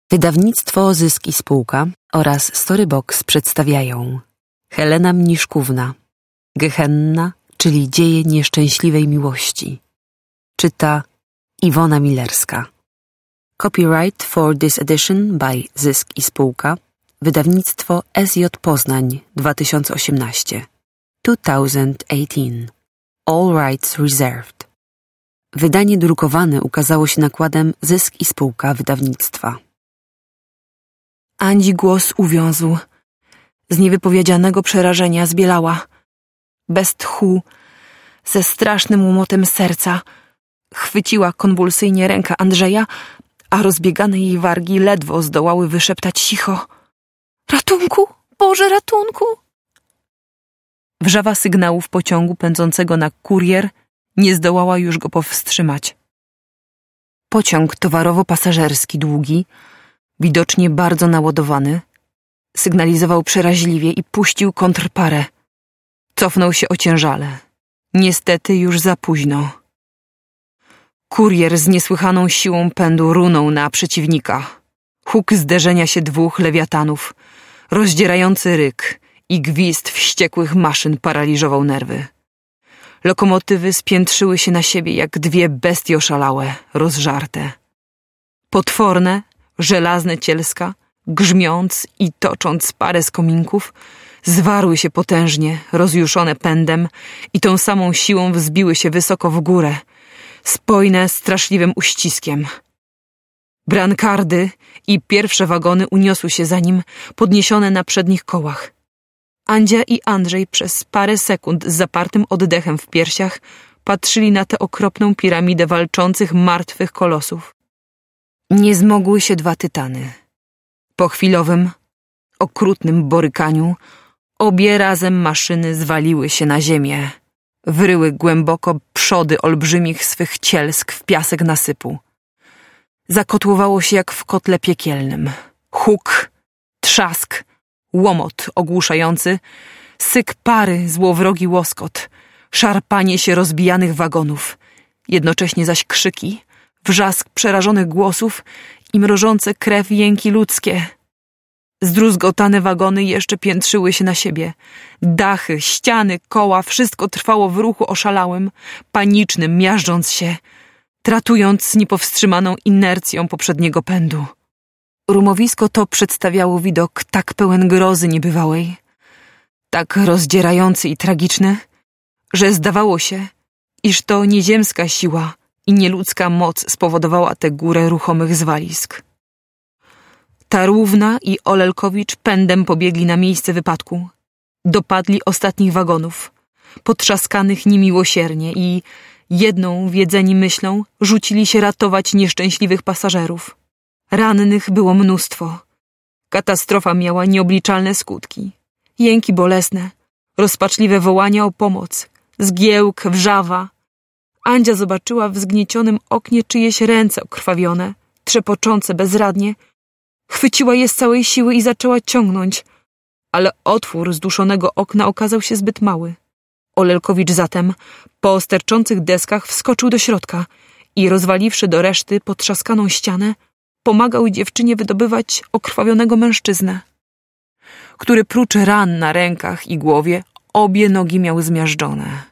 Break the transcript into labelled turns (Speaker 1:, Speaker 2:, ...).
Speaker 1: Wydawnictwo Zysk i Spółka oraz Storybox przedstawiają Helena Mniszkówna, Gehenna, czyli Dzieje nieszczęśliwej miłości. Czyta Iwona Milerska. Copyright for this edition by Zysk i Spółka, wydawnictwo SJ Poznań 2018. All rights reserved. Wydanie drukowane ukazało się nakładem Zysk i Spółka wydawnictwa.
Speaker 2: Andzi głos uwiązł. Z niewypowiedzianego przerażenia zbielała. Bez tchu, ze strasznym łomotem serca, chwyciła konwulsyjnie rękę Andrzeja, a rozbiegane jej wargi ledwo zdołały wyszeptać cicho. Ratunku! Boże, ratunku! Wrzawa sygnałów pociągu pędzącego na kurier nie zdołała już go powstrzymać. Pociąg towarowo-pasażerski długi, widocznie bardzo naładowany, sygnalizował przeraźliwie i puścił kontrparę. Cofnął się ociężale. Niestety już za późno. Kurier z niesłychaną siłą pędu runął na przeciwnika. Huk zderzenia się dwóch lewiatanów, rozdzierający ryk i gwizd wściekłych maszyn paraliżował nerwy. Lokomotywy spiętrzyły się na siebie jak dwie bestie oszalałe, rozżarte. Potworne, żelazne cielska, grzmiąc i tocząc parę z kominków, zwarły się potężnie, rozjuszone pędem i tą samą siłą wzbiły się wysoko w górę, spojne straszliwym uściskiem. Brankardy i pierwsze wagony uniosły się za nim, podniesione na przednich kołach. Andzia i Andrzej przez parę sekund z zapartym oddechem w piersiach patrzyli na tę okropną piramidę walczących martwych kolosów. Nie zmogły się dwa tytany. Po chwilowym, okrutnym borykaniu obie razem maszyny zwaliły się na ziemię. Wryły głęboko przody olbrzymich swych cielsk w piasek nasypu. Zakotłowało się jak w kotle piekielnym. Huk, trzask, łomot ogłuszający, syk pary, złowrogi łoskot, szarpanie się rozbijanych wagonów, jednocześnie zaś krzyki, wrzask przerażonych głosów i mrożące krew jęki ludzkie. Zdruzgotane wagony jeszcze piętrzyły się na siebie. Dachy, ściany, koła, wszystko trwało w ruchu oszalałym, panicznym, miażdżąc się, tratując niepowstrzymaną inercją poprzedniego pędu. Rumowisko to przedstawiało widok tak pełen grozy niebywałej, tak rozdzierający i tragiczny, że zdawało się, iż to nieziemska siła i nieludzka moc spowodowała tę górę ruchomych zwalisk. Tarłówna i Olelkowicz pędem pobiegli na miejsce wypadku. Dopadli ostatnich wagonów, potrzaskanych niemiłosiernie i, jedną wiedzeni myślą, rzucili się ratować nieszczęśliwych pasażerów. Rannych było mnóstwo. Katastrofa miała nieobliczalne skutki. Jęki bolesne, rozpaczliwe wołania o pomoc, zgiełk, wrzawa. Andzia zobaczyła w zgniecionym oknie czyjeś ręce okrwawione, trzepoczące bezradnie. Chwyciła je z całej siły i zaczęła ciągnąć, ale otwór zduszonego okna okazał się zbyt mały. Olelkowicz zatem po sterczących deskach wskoczył do środka i rozwaliwszy do reszty potrzaskaną ścianę, pomagał dziewczynie wydobywać okrwawionego mężczyznę, który prócz ran na rękach i głowie obie nogi miał zmiażdżone.